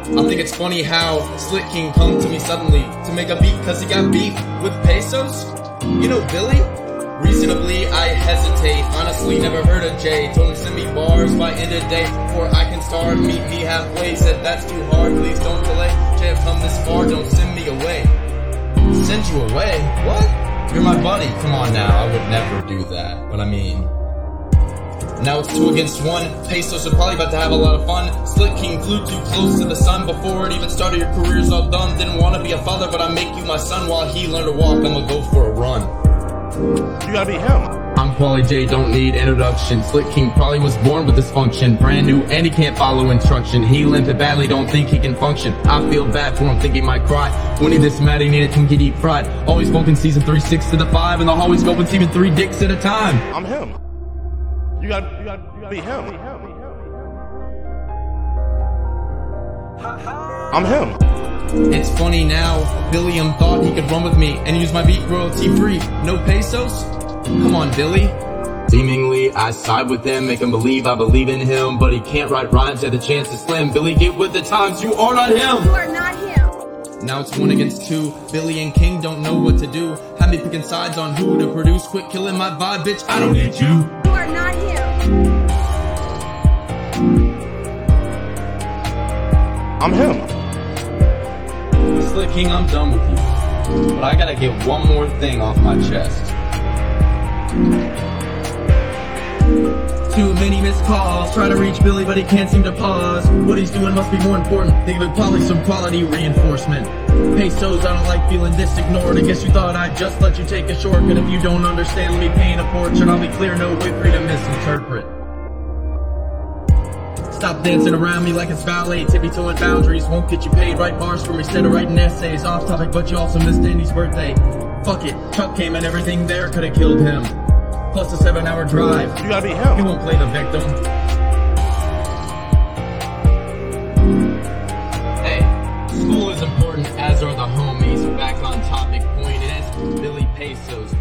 I think it's funny how Slick King come to me suddenly to make a beat cause he got beef with pesos. You know Billy? Reasonably, I hesitate. Honestly, never heard of Jay. Told him send me bars by end of day before I can start. Meet me halfway. Said that's too hard. Please don't delay. Jay, I've come this far. Don't send me away. Send you away? What? You're my buddy. Come on now. I would never do that. But I mean, now it's 2 against 1. Pesos are probably about to have a lot of fun. Slick King flew too close to the sun before it even started. Your career's all done. Didn't want to be a father, but I make you my son. While he learned to walk, I'ma go for a run. You gotta be him. I'm Paulie J, don't need introduction. Slick King probably was born with dysfunction. Brand new and he can't follow instruction. He limped badly, don't think he can function. I feel bad for him, think he might cry. When he this mad, he needed to get deep fried. Always spoken season 3, 6 to the 5. And the hallways open season 3 dicks at a time. I'm him. You gotta be him. I'm him. It's funny now, Billiam thought he could run with me and use my beat royalty free. No pesos? Come on, Billy. Seemingly, I side with him, make him believe I believe in him. But he can't write rhymes, had the chance to slam. Billy, get with the times, you are not him! You are not him! Now it's 1 against 2, Billy and King don't know what to do. Have me picking sides on who to produce. Quit killing my vibe, bitch, I don't need you. You are not him! I'm him. Slick King, I'm done with you. But I gotta get one more thing off my chest. Too many missed calls, try to reach Billy but he can't seem to pause. What he's doing must be more important, think of it probably some quality reinforcement. Pesos, I don't like feeling this ignored. I guess you thought I'd just let you take a shortcut. If you don't understand, let me paint a portrait. I'll be clear, no way for you to misinterpret. Stop dancing around me like it's ballet. Tippy-toeing boundaries won't get you paid. Write bars for me instead of writing essays. Off topic, but you also missed Andy's birthday. Fuck it, Chuck came and everything there could've killed him. Plus a 7-hour drive. You gotta be him. He won't play the victim. Hey, school is important, as are the homies. Back on topic, point is Billy Pesos.